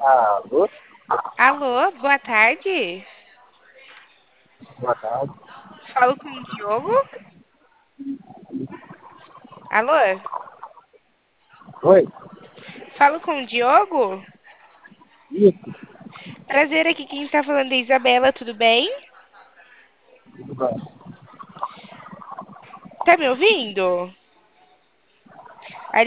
Alô? Alô, boa tarde. Boa tarde. Falo com o Diogo. Alô? Oi? Falo com o Diogo. Isso, Prazer, aqui quem está falando é Isabela, tudo bem? tudo bem. Tá me ouvindo?